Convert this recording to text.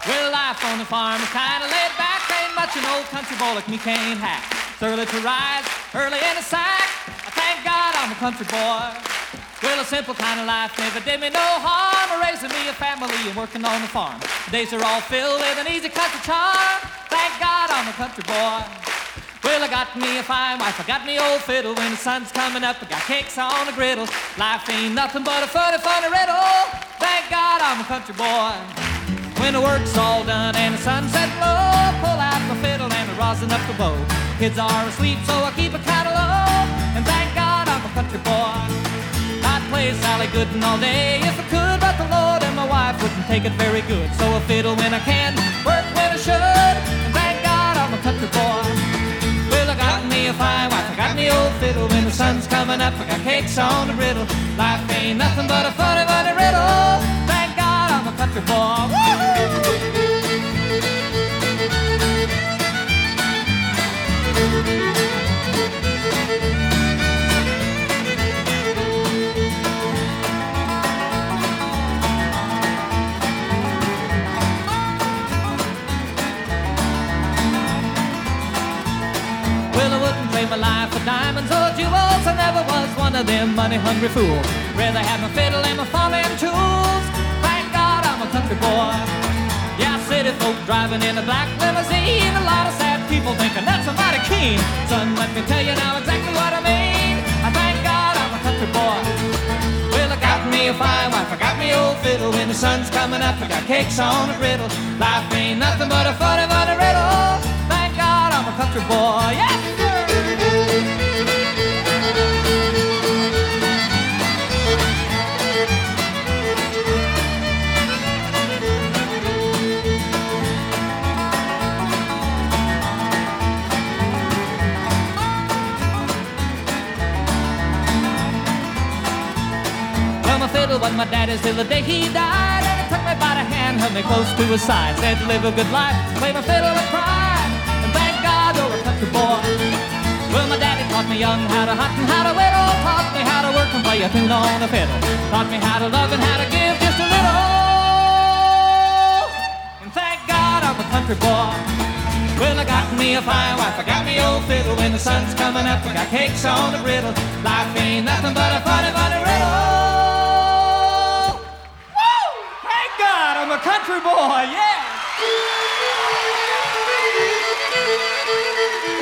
Well, life on the farm is kind of laid back. Ain't much an old country boy like me can't hack. It's early to rise, early in the sack. I thank God I'm a country boy. Well, a simple kind of life never did me no harm. Raising me a family and working on the farm. The days are all filled with an easy country charm. Thank God I'm a country boy. Well, I got me a fine wife, I got me old fiddle. When the sun's coming up, I got cakes on the griddle. Life ain't nothing but a funny, funny riddle. Thank God I'm a country boy. When the work's all done and the sunset low, pull out my fiddle and I rosin up the bow. Kids are asleep, so I keep it kind of low. And thank God I'm a country boy. I'd play Sally Gooden all day if I could, but the Lord and my wife wouldn't take it very good. So I fiddle when I can, work when I should. And thank God I'm a country boy. Well, I got me a fine wife, I got me old fiddle. When the sun's coming up, I got cakes on the griddle. Life ain't nothing but a funny, funny riddle. Thank God I'm a country boy. Woo-hoo! Well, I wouldn't trade my life for diamonds or jewels. I never was one of them money-hungry fools. Rather have my fiddle and my farming tools. Thank God I'm a country boy. Yeah, city folk driving in a black limousine. A lot of sad people thinking that's a mighty keen. Son, let me tell you now exactly what I mean. I thank God I'm a country boy. Well, I got me a fine wife, I got me old fiddle. When the sun's coming up, I got cakes on the griddle. Life ain't nothing but a funny, funny riddle. Thank God I'm a country boy. Yes, sir! Well, my fiddle was my daddy's till the day he died. And he took me by the hand, held me close to his side. Said to live a good life, play my fiddle with pride. And thank God you're a country boy. Well, my daddy taught me young how to hunt and how to whittle. Taught me how to work and play a tune on the fiddle. Taught me how to love and how to give just a little. And thank God I'm a country boy. Well, I got me a fine wife, I got me old fiddle. When the sun's coming up, I got cakes on the griddle. Life ain't nothing but a funny, funny riddle. Woo! Thank God I'm a country boy, yeah!